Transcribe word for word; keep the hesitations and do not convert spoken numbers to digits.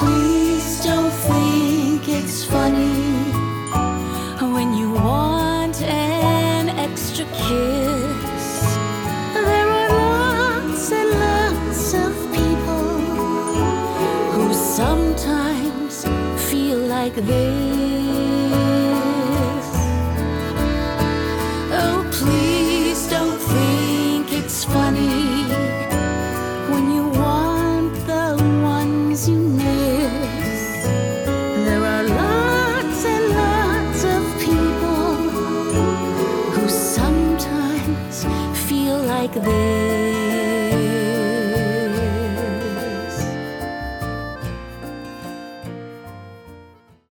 please don't think it's funny when you want an extra kiss. There are lots and lots of people who sometimes feel like this. Oh, please don't think it's funny when you want the ones you miss. There are lots and lots of people who sometimes feel like this.